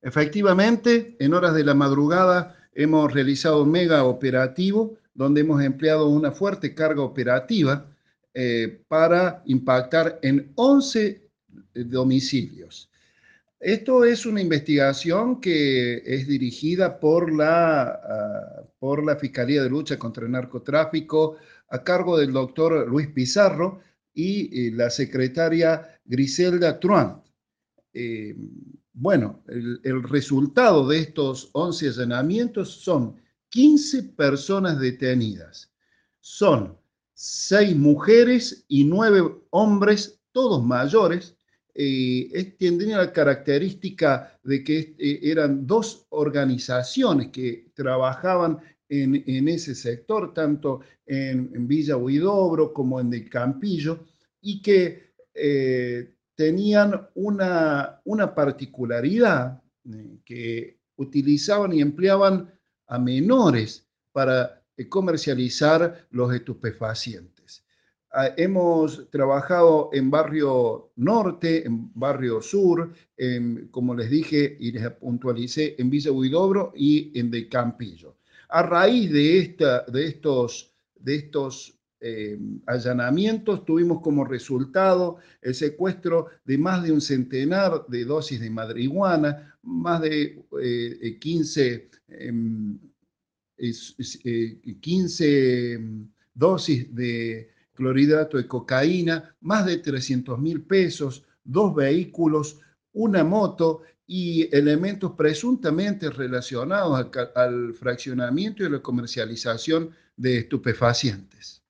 Efectivamente, en horas de la madrugada hemos realizado un mega operativo donde hemos empleado una fuerte carga operativa para impactar en 11 domicilios. Esto es una investigación que es dirigida por la Fiscalía de Lucha contra el Narcotráfico a cargo del doctor Luis Pizarro y la secretaria Griselda Truant. Eh, bueno, el resultado de estos 11 allanamientos son 15 personas detenidas. Son 6 mujeres y 9 hombres, todos mayores. Tendría la característica de que eran dos organizaciones que trabajaban en ese sector, tanto en Villa Huidobro como en el Campillo, y que tenían una particularidad que utilizaban y empleaban a menores para comercializar los estupefacientes. Hemos trabajado en Barrio Norte, en Barrio Sur, como les dije y les puntualicé, en Villa Huidobro y en De Campillo. A raíz de estos allanamientos tuvimos como resultado el secuestro de más de un centenar de dosis de marihuana, más de 15 dosis de clorhidrato de cocaína, más de 300.000 pesos, 2 vehículos, una moto y elementos presuntamente relacionados al fraccionamiento y a la comercialización de estupefacientes.